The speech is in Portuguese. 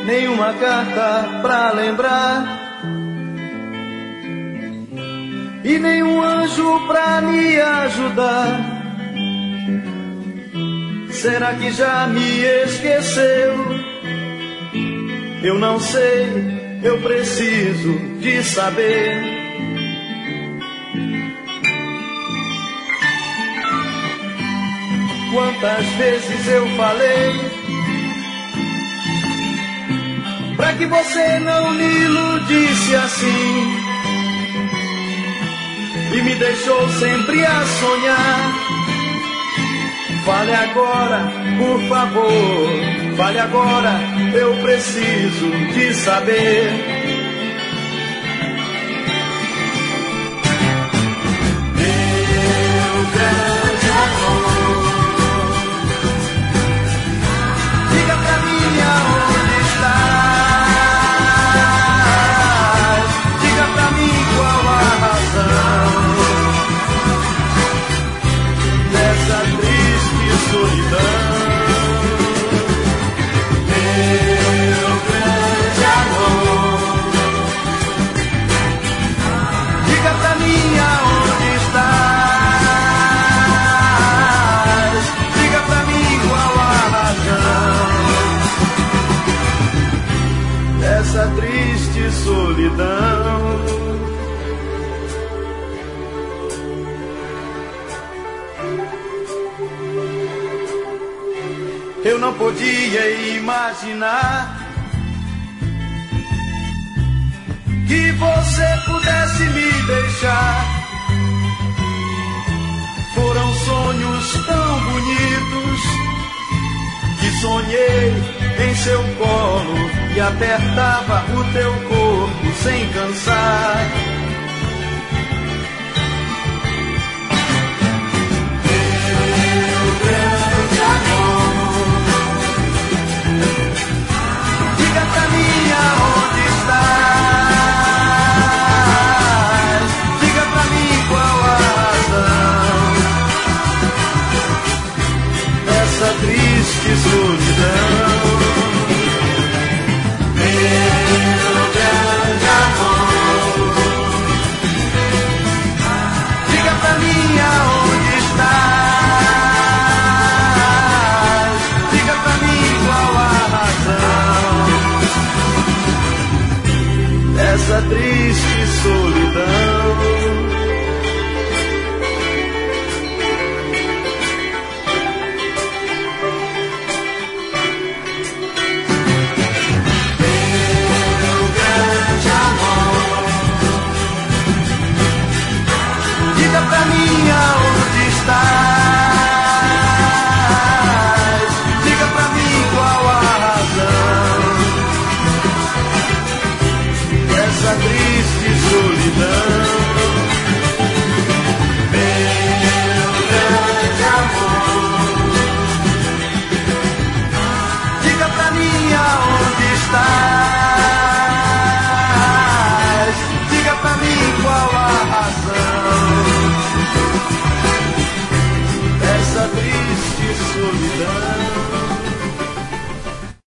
nenhuma carta pra lembrar, e nenhum anjo pra me ajudar. Será que já me esqueceu? Eu não sei, eu preciso de saber. Quantas vezes eu falei pra que você não me iludisse assim, e me deixou sempre a sonhar. Fale agora, por favor, fale agora, eu preciso de saber. Meu grande amor, diga pra mim aonde estás, diga pra mim qual a razão dessa triste solidão. Meu grande amor, diga pra mim aonde estás, diga pra mim qual a razão dessa triste solidão. Eu não podia imaginar que você pudesse me deixar. Foram sonhos tão bonitos que sonhei em seu colo e apertava o teu corpo sem cansar. Meu grande amor, diga pra mim aonde estás, diga pra mim qual a razão dessa triste solidão. Meu grande amor, diga pra mim aonde estás, diga pra mim qual a razão dessa triste solidão. Meu grande amor, diga pra mim aonde estás, diga pra mim qual a razão dessa triste solidão.